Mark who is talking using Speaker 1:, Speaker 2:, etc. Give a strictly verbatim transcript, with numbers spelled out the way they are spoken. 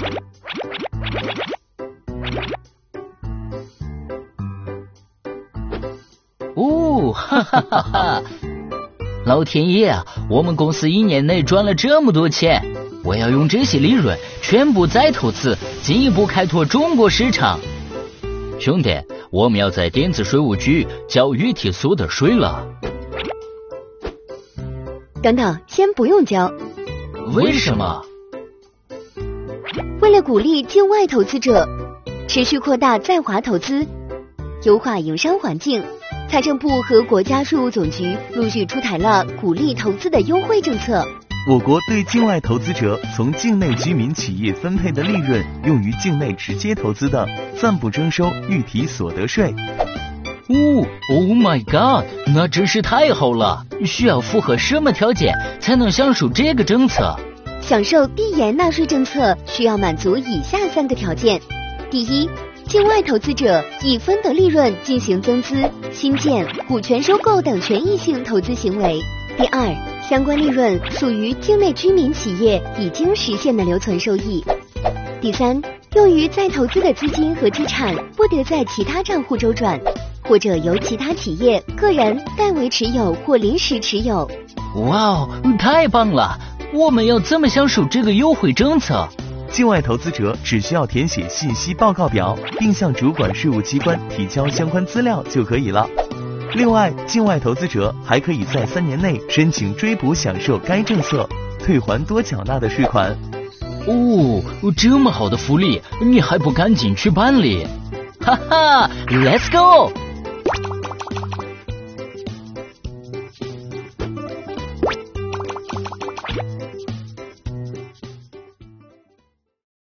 Speaker 1: 哦，哈哈哈哈！老天爷啊，我们公司一年内赚了这么多钱，我要用这些利润全部再投资，进一步开拓中国市场。兄弟，我们要在电子税务局交预提所得税了。
Speaker 2: 等等，先不用交。
Speaker 1: 为什么？
Speaker 2: 为了鼓励境外投资者，持续扩大在华投资，优化营商环境，财政部和国家税务总局陆续出台了鼓励投资的优惠政策。
Speaker 3: 我国对境外投资者从境内居民企业分配的利润用于境内直接投资的，暂不征收预提所得税。
Speaker 1: 哦 ，Oh my God， 那真是太好了！需要符合什么条件才能享受这个政策？
Speaker 2: 享受递延纳税政策需要满足以下三个条件：第一，境外投资者以分得利润进行增资、新建、股权收购等权益性投资行为；第二，相关利润属于境内居民企业已经实现的留存收益；第三，用于再投资的资金和资产不得在其他账户周转，或者由其他企业、个人代为持有或临时持有。
Speaker 1: 哇哦，太棒了！我们要怎么享受这个优惠政策？
Speaker 3: 境外投资者只需要填写信息报告表，并向主管税务机关提交相关资料就可以了。另外，境外投资者还可以在三年内申请追补享受该政策，退还多缴纳的税款。
Speaker 1: 哦，这么好的福利，你还不赶紧去办理？哈哈 ，Let's go！